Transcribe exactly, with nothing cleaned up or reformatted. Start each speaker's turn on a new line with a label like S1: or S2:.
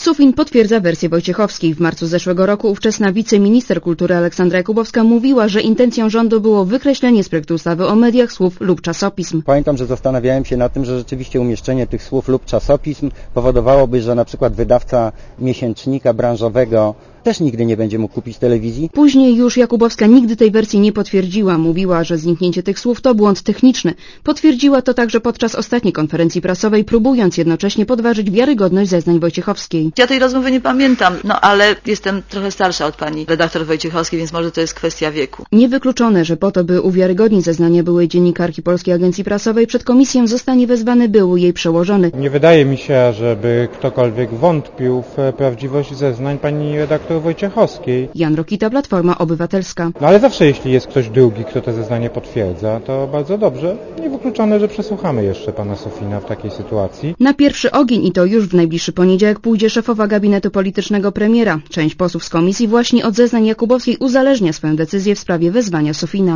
S1: Sufin potwierdza wersję Wojciechowskiej. W marcu zeszłego roku ówczesna wiceminister kultury Aleksandra Jakubowska mówiła, że intencją rządu było wykreślenie z projektu ustawy o mediach słów lub czasopism.
S2: Pamiętam, że zastanawiałem się nad tym, że rzeczywiście umieszczenie tych słów lub czasopism powodowałoby, że na przykład wydawca miesięcznika branżowego też nigdy nie będzie mógł kupić telewizji.
S1: Później już Jakubowska nigdy tej wersji nie potwierdziła. Mówiła, że zniknięcie tych słów to błąd techniczny. Potwierdziła to także podczas ostatniej konferencji prasowej, próbując jednocześnie podważyć wiarygodność zeznań Wojciechowskiej.
S3: Ja tej rozmowy nie pamiętam, no ale jestem trochę starsza od pani redaktor Wojciechowskiej, więc może to jest kwestia wieku.
S1: Niewykluczone, że po to, by uwiarygodnić zeznania byłej dziennikarki Polskiej Agencji Prasowej, przed komisję zostanie wezwany był jej przełożony.
S4: Nie wydaje mi się, żeby ktokolwiek wątpił w prawdziwość zeznań pani redaktor Wojciechowskiej.
S1: Jan Rokita, Platforma Obywatelska.
S4: No ale zawsze jeśli jest ktoś drugi, kto te zeznanie potwierdza, to bardzo dobrze. Niewykluczone, że przesłuchamy jeszcze pana Sufina w takiej sytuacji.
S1: Na pierwszy ogień i to już w najbliższy poniedziałek pójdzie szefowa gabinetu politycznego premiera. Część posłów z komisji właśnie od zeznań Jakubowskiej uzależnia swoją decyzję w sprawie wezwania Sufina.